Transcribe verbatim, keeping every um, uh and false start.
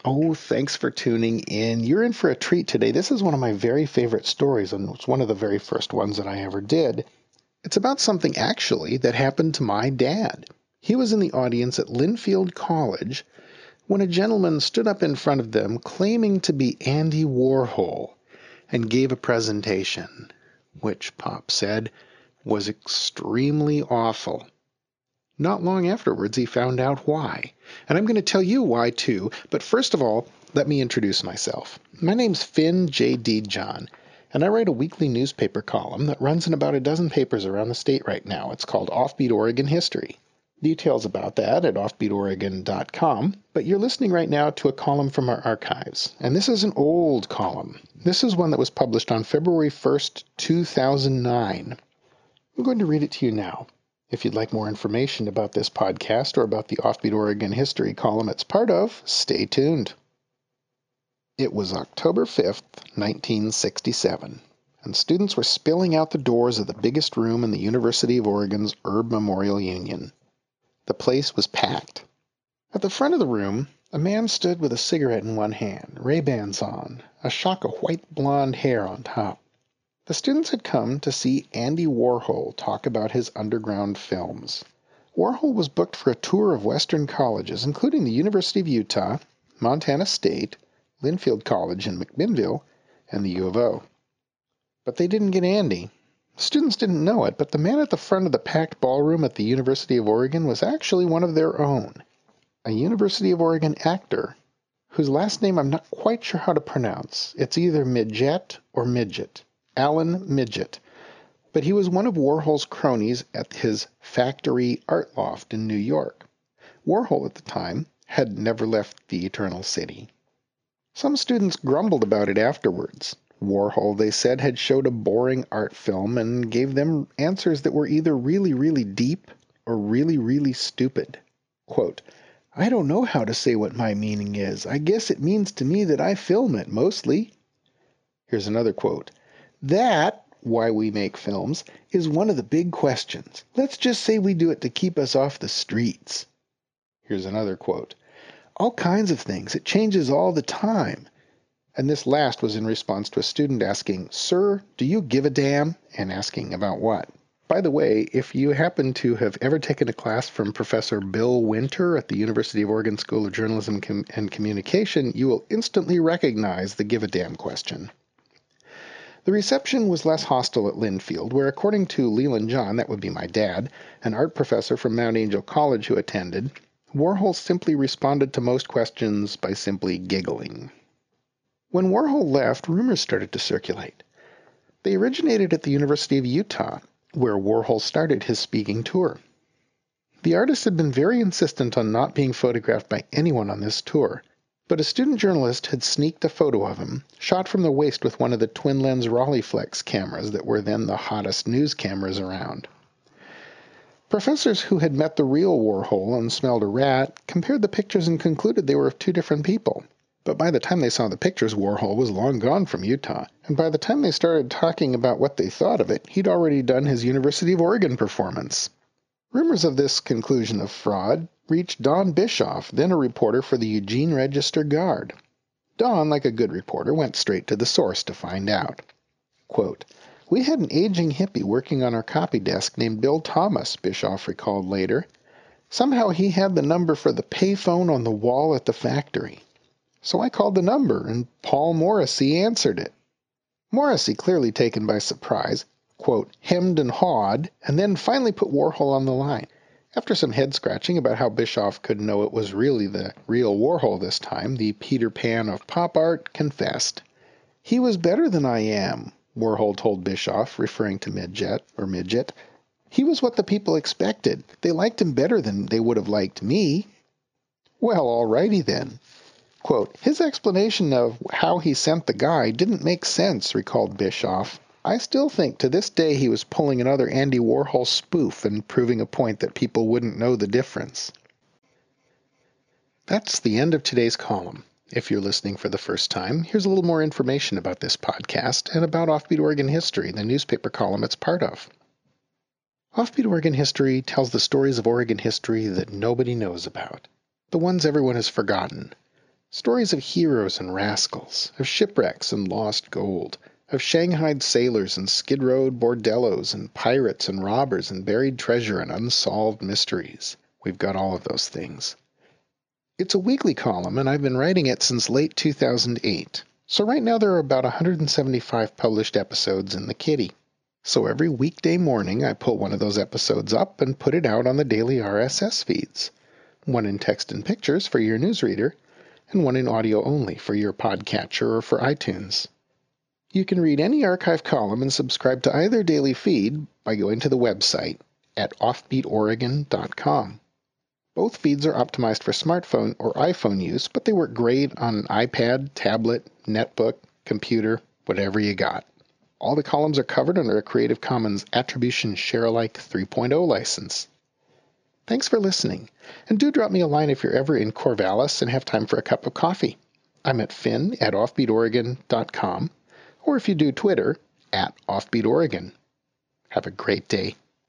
Oh, thanks for tuning in. You're in for a treat today. This is one of my very favorite stories, and it's one of the very first ones that I ever did. It's about something actually that happened to my dad. He was in the audience at Linfield College when a gentleman stood up in front of them claiming to be Andy Warhol and gave a presentation, which Pop said was extremely awful. Not long afterwards, he found out why. And I'm going to tell you why, too. But first of all, let me introduce myself. My name's Finn J D. John, and I write a weekly newspaper column that runs in about a dozen papers around the state right now. It's called Offbeat Oregon History. Details about that at offbeat oregon dot com. But you're listening right now to a column from our archives. And this is an old column. This is one that was published on February first, two thousand nine. I'm going to read it to you now. If you'd like more information about this podcast or about the Offbeat Oregon History column it's part of, stay tuned. It was October fifth, nineteen sixty-seven, and students were spilling out the doors of the biggest room in the University of Oregon's Erb Memorial Union. The place was packed. At the front of the room, a man stood with a cigarette in one hand, Ray-Bans on, a shock of white blonde hair on top. The students had come to see Andy Warhol talk about his underground films. Warhol was booked for a tour of Western colleges, including the University of Utah, Montana State, Linfield College in McMinnville, and the U of O. But they didn't get Andy. Students didn't know it, but the man at the front of the packed ballroom at the University of Oregon was actually one of their own, a University of Oregon actor, whose last name I'm not quite sure how to pronounce. It's either Midget or Midget. Alan Midget, but he was one of Warhol's cronies at his Factory Art Loft in New York. Warhol at the time had never left the Eternal City. Some students grumbled about it afterwards. Warhol, they said, had showed a boring art film and gave them answers that were either really, really deep or really, really stupid. Quote, "I don't know how to say what my meaning is. I guess it means to me that I film it, mostly." Here's another quote. "That, why we make films, is one of the big questions. Let's just say we do it to keep us off the streets." Here's another quote. "All kinds of things. It changes all the time." And this last was in response to a student asking, "Sir, do you give a damn?" and asking about what. By the way, if you happen to have ever taken a class from Professor Bill Winter at the University of Oregon School of Journalism and Communication, you will instantly recognize the give a damn question. The reception was less hostile at Linfield, where, according to Leland John, that would be my dad, an art professor from Mount Angel College who attended, Warhol simply responded to most questions by simply giggling. When Warhol left, rumors started to circulate. They originated at the University of Utah, where Warhol started his speaking tour. The artist had been very insistent on not being photographed by anyone on this tour, but a student journalist had sneaked a photo of him, shot from the waist with one of the twin-lens Rolleiflex cameras that were then the hottest news cameras around. Professors who had met the real Warhol and smelled a rat compared the pictures and concluded they were of two different people. But by the time they saw the pictures, Warhol was long gone from Utah, and by the time they started talking about what they thought of it, he'd already done his University of Oregon performance. Rumors of this conclusion of fraud reached Don Bischoff, then a reporter for the Eugene Register-Guard. Don, like a good reporter, went straight to the source to find out. Quote, "We had an aging hippie working on our copy desk named Bill Thomas," Bischoff recalled later. "Somehow he had the number for the payphone on the wall at the factory. So I called the number, and Paul Morrissey answered it." Morrissey, clearly taken by surprise, quote, hemmed and hawed, and then finally put Warhol on the line. After some head-scratching about how Bischoff could know it was really the real Warhol this time, the Peter Pan of pop art confessed. "He was better than I am," Warhol told Bischoff, referring to Midget, or Midget. "He was what the people expected. They liked him better than they would have liked me." Well, all righty then. Quote, "His explanation of how he sent the guy didn't make sense," recalled Bischoff. "I still think to this day he was pulling another Andy Warhol spoof and proving a point that people wouldn't know the difference." That's the end of today's column. If you're listening for the first time, here's a little more information about this podcast and about Offbeat Oregon History, the newspaper column it's part of. Offbeat Oregon History tells the stories of Oregon history that nobody knows about, the ones everyone has forgotten. Stories of heroes and rascals, of shipwrecks and lost gold, of shanghaied sailors and skid-rowed bordellos and pirates and robbers and buried treasure and unsolved mysteries. We've got all of those things. It's a weekly column, and I've been writing it since late two thousand eight. So right now there are about one hundred seventy-five published episodes in the kitty. So every weekday morning I pull one of those episodes up and put it out on the daily R S S feeds. One in text and pictures for your newsreader, and one in audio only for your podcatcher or for iTunes. You can read any archive column and subscribe to either daily feed by going to the website at offbeat oregon dot com. Both feeds are optimized for smartphone or iPhone use, but they work great on an iPad, tablet, netbook, computer, whatever you got. All the columns are covered under a Creative Commons Attribution Share-alike three point oh license. Thanks for listening, and do drop me a line if you're ever in Corvallis and have time for a cup of coffee. I'm at finn at offbeat oregon dot com, or if you do Twitter, at offbeat oregon. Have a great day.